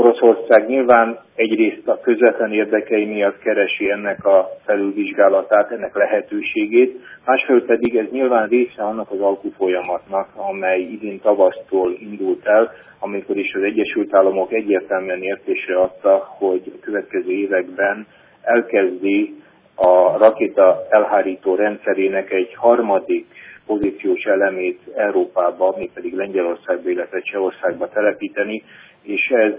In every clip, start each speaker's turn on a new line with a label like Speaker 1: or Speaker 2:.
Speaker 1: Oroszország nyilván egyrészt a közvetlen érdekei miatt keresi ennek a felülvizsgálatát, ennek lehetőségét, másfelől pedig ez nyilván része annak az alkufolyamatnak, amely idén tavasztól indult el, amikor is az Egyesült Államok egyértelműen értésre adta, hogy a következő években elkezdi a rakéta elhárító rendszerének egy harmadik pozíciós elemét Európába, mégpedig Lengyelországba, illetve Csehországba telepíteni, és ez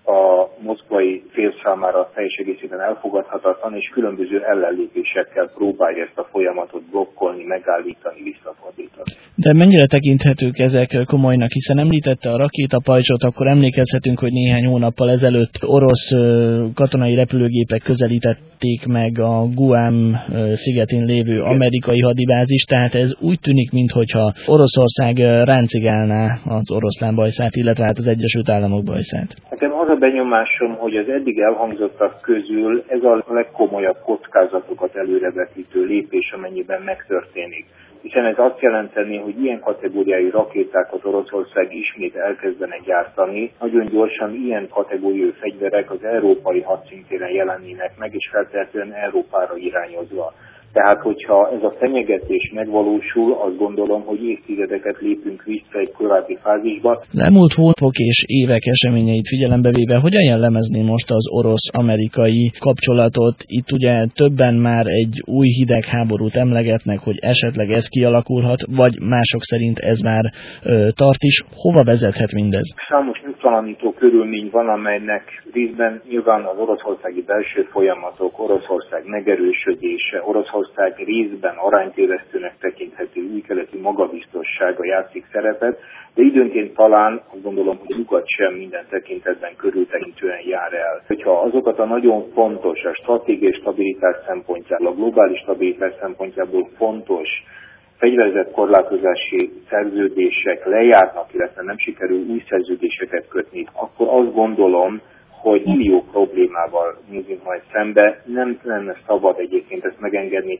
Speaker 1: a moszkvai fél számára teljes egészében elfogadhatatlan, és különböző ellenlépésekkel próbálja ezt a folyamatot blokkolni, megállítani, visszafordítani.
Speaker 2: De mennyire tekinthetők ezek komolynak, hiszen említette a rakétapajzsot, akkor emlékezhetünk, hogy néhány hónappal ezelőtt orosz katonai repülőgépek közelítették meg a Guam szigetén lévő amerikai hadibázist, tehát ez úgy tűnik, mintha Oroszország ráncigálná az oroszlán bajszát, illetve hát az Egyesült Államok bajszát.
Speaker 1: Nekem az a benyomásom, hogy az eddig elhangzottak közül ez a legkomolyabb kockázatokat előrevetítő lépés, amennyiben megtörténik. Hiszen ez azt jelenteni, hogy ilyen kategóriájú rakétákat Oroszország ismét elkezdene gyártani, nagyon gyorsan ilyen kategóriájú fegyverek az európai hadszintéren jelennének meg, és feltehetően Európára irányozva. Tehát, hogyha ez a fenyegetés megvalósul, azt gondolom, hogy évtizedeket lépünk vissza egy korábbi fázisba.
Speaker 2: Az elmúlt hónapok és évek eseményeit figyelembe véve, hogyan jellemezni most az orosz-amerikai kapcsolatot? Itt ugye többen már egy új hidegháborút emlegetnek, hogy esetleg ez kialakulhat, vagy mások szerint ez már tart is. Hova vezethet mindez?
Speaker 1: Számos nyugtalanító körülmény van, amelynek részben nyilván az oroszországi belső folyamatok, Oroszország megerősödése, Oroszország részben aránytévesztőnek tekinthető újkeleti magabiztossága játszik szerepet, de időnként talán azt gondolom, hogy nyugat sem minden tekintetben körültekintően jár el. Hogyha azokat a nagyon fontos, a stratégiai stabilitás szempontjából, a globális stabilitás szempontjából fontos fegyverzett korlátozási szerződések lejárnak, illetve nem sikerül új szerződéseket kötni, akkor azt gondolom, hogy millió problémával nézünk majd szembe, nem lenne szabad egyébként ezt megengedni.